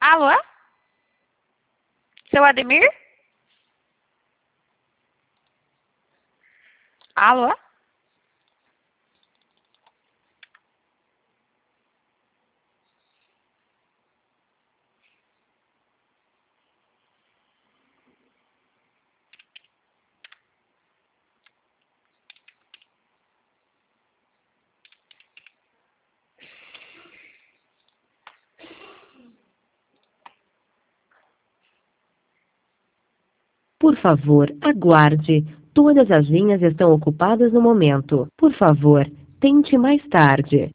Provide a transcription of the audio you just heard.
Alô? Seu Ademir? Alô? Por favor, aguarde. Todas as linhas estão ocupadas no momento. Por favor, tente mais tarde.